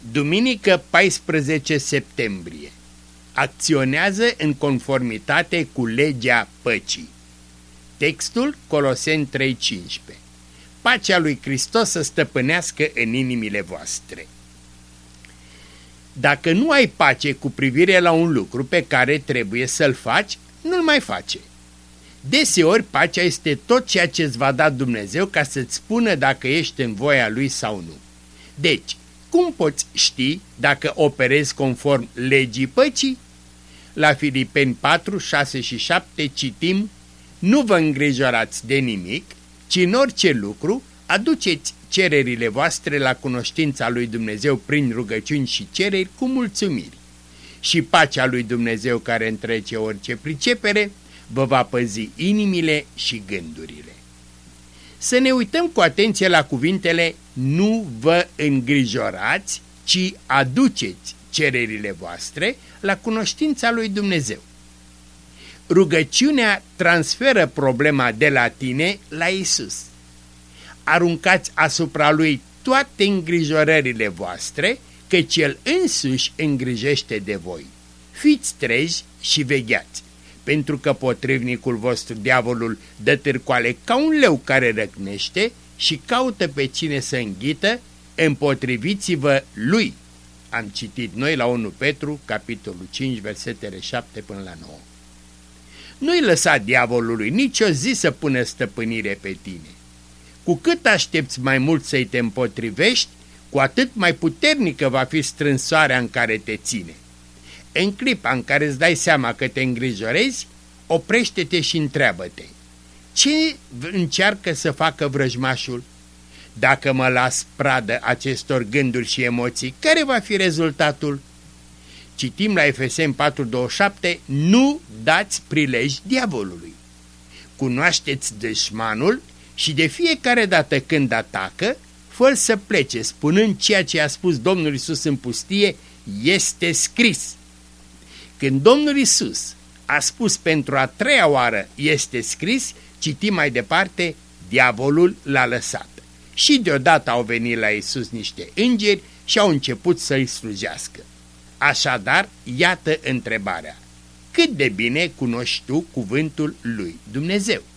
Duminică 14 septembrie. Acționează în conformitate cu legea păcii. Textul Coloseni 3:15. Pacea lui Hristos să stăpânească în inimile voastre. Dacă nu ai pace cu privire la un lucru pe care trebuie să-l faci, nu-l mai face. Deseori pacea este tot ceea ce îți va da Dumnezeu ca să-ți spună dacă ești în voia Lui sau nu. Deci, cum poți ști dacă operezi conform legii păcii? La Filipeni 4:6-7 citim: Nu vă îngrijorați de nimic, ci în orice lucru aduceți cererile voastre la cunoștința lui Dumnezeu prin rugăciuni și cereri cu mulțumiri. Și pacea lui Dumnezeu, care întrece orice pricepere, vă va păzi inimile și gândurile. Să ne uităm cu atenție la cuvintele nu vă îngrijorați, ci aduceți cererile voastre la cunoștința lui Dumnezeu. Rugăciunea transferă problema de la tine la Isus. Aruncați asupra Lui toate îngrijorările voastre, căci El însuși îngrijește de voi. Fiți treji și vegheați, pentru că potrivnicul vostru, diavolul, dă târcoale ca un leu care răcnește și caută pe cine să înghită. Împotriviți-vă lui. Am citit noi la 1 Petru, capitolul 5, versetele 7 până la 9. Nu-i lăsa diavolului nicio zi să pună stăpânire pe tine. Cu cât aștepți mai mult să-i te împotrivești, cu atât mai puternică va fi strânsoarea în care te ține. În clipa în care îți dai seama că te îngrijorezi, oprește-te și întreabă-te: ce încearcă să facă vrăjmașul? Dacă mă las pradă acestor gânduri și emoții, care va fi rezultatul? Citim la Efeseni 4:27: Nu dați prilej diavolului. Cunoașteți dușmanul și de fiecare dată când atacă, fă-l să plece, spunând ceea ce a spus Domnul Iisus în pustie: este scris. Când Domnul Iisus a spus pentru a treia oară este scris, citim mai departe: diavolul l-a lăsat. Și deodată au venit la Iisus niște îngeri și au început să-i slujească. Așadar, iată întrebarea: cât de bine cunoști tu cuvântul lui Dumnezeu?